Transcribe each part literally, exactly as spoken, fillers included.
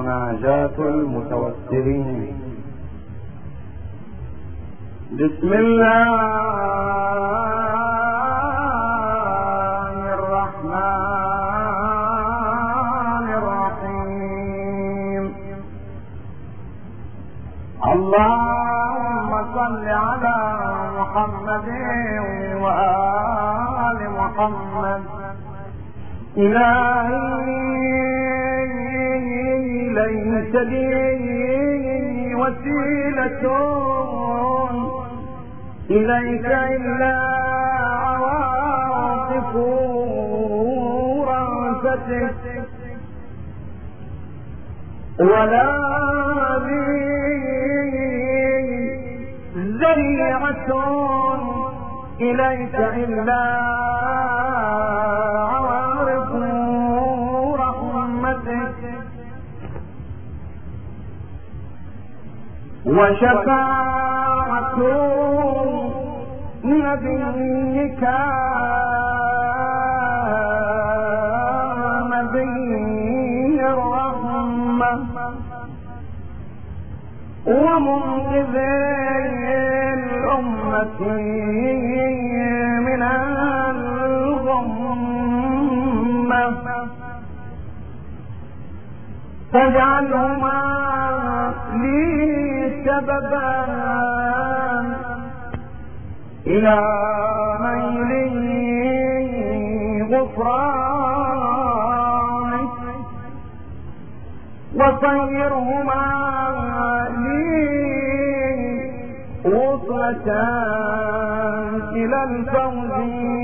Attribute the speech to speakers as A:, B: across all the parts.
A: مناجاة المتوسلين. بسم الله الرحمن الرحيم. اللهم صل على محمد وآل محمد. إلهي ليس لي وسيلة إليك إلا عواطف رأفتك، ولا لي ذريعة إليك إلا عوارف رحمتك، وشفاعة نبيك نبي الرحمة ومنقذ الأمة من الغمة، فاجعلهما لي سببا إلى ميل غفرانك، وصيرهما لي وصلة إلى الفوز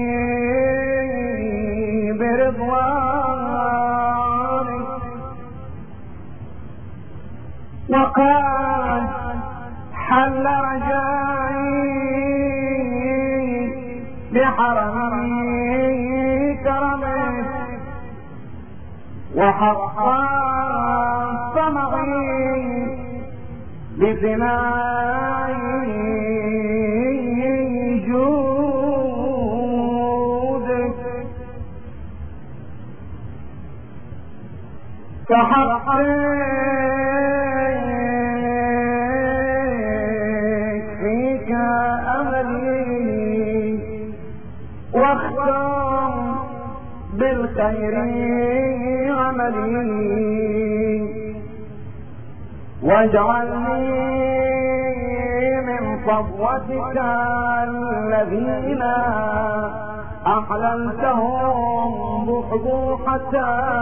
A: برضوانك. وقد حل رجائي بحرم كرمك، وحقا طمعي بثناء جودك، فحقق فيك أملي، واختم بالخير عملي، واجعلني من صفوتك الذين أحللتهم بحبوحة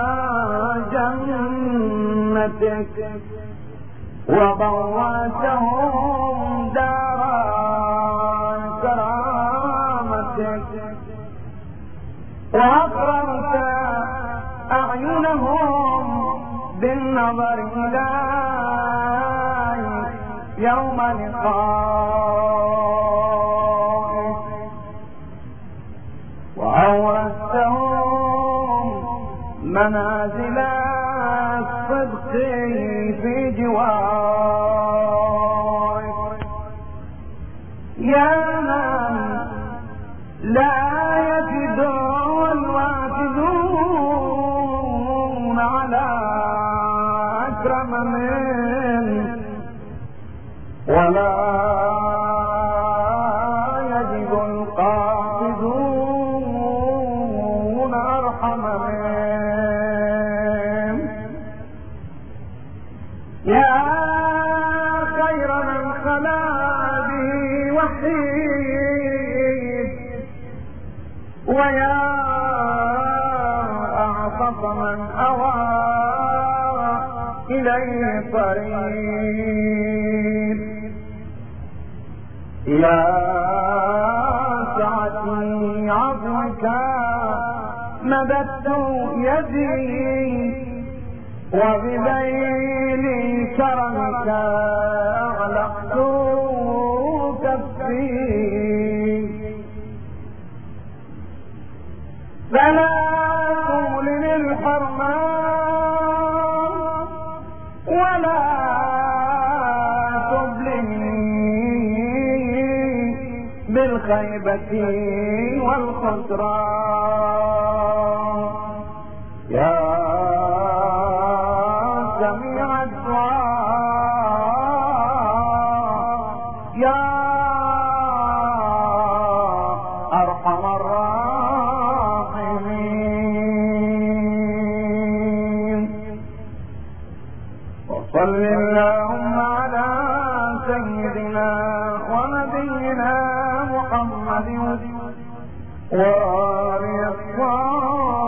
A: جنتك، وبواتهم دار كرامتك، وأكرمت أعينهم بالنظر إليك يوم لقائك، وأورثتهم منازل الصدق في جوارك، يا من لا يجد الواجدون على أكرم منه، ولا يجد القاصدون أرحم منه، يا خير من خلا به وحيد، ويا أعطف من أوى إليه طريق، يا سعتي عفوك مددت يدي، وبذيل كرمك أغلقت كفي، فلا تولن الحرمان ولا بالخيبة والخسران، يا جميع الدعاء يا أرحم الراحمين. وصل اللهم على سيدنا ونبينا محمد وآله الطاهرين